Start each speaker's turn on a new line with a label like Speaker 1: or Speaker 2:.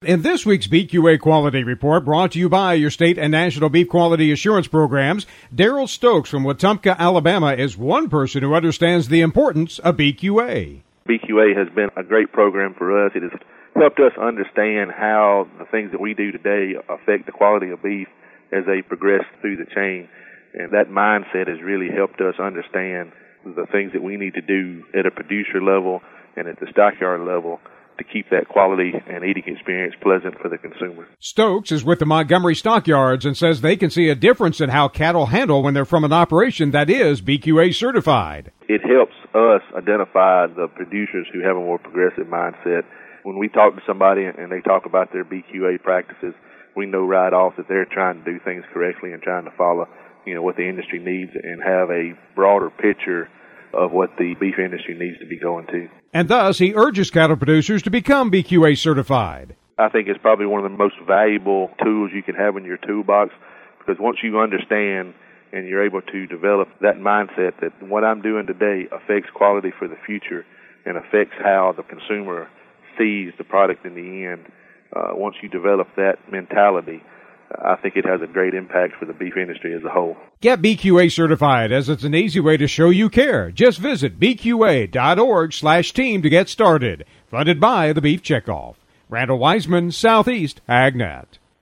Speaker 1: In this week's BQA Quality Report, brought to you by your state and national beef quality assurance programs, Daryl Stokes from Wetumpka, Alabama, is one person who understands the importance of BQA.
Speaker 2: BQA has been a great program for us. It has helped us understand how the things that we do today affect the quality of beef as they progress through the chain. And that mindset has really helped us understand the things that we need to do at a producer level and at the stockyard level to keep that quality and eating experience pleasant for the consumer.
Speaker 1: Stokes is with the Montgomery Stockyards and says they can see a difference in how cattle handle when they're from an operation that is BQA certified.
Speaker 2: It helps us identify the producers who have a more progressive mindset. When we talk to somebody and they talk about their BQA practices, we know right off that they're trying to do things correctly and trying to follow, what the industry needs and have a broader picture of what the beef industry needs to be going to.
Speaker 1: And thus, he urges cattle producers to become BQA certified.
Speaker 2: I think it's probably one of the most valuable tools you can have in your toolbox, because once you understand and you're able to develop that mindset that what I'm doing today affects quality for the future and affects how the consumer sees the product in the end, once you develop that mentality, I think it has a great impact for the beef industry as a whole.
Speaker 1: Get BQA certified, as it's an easy way to show you care. Just visit bqa.org/team to get started. Funded by the Beef Checkoff. Randall Wiseman, Southeast AgNet.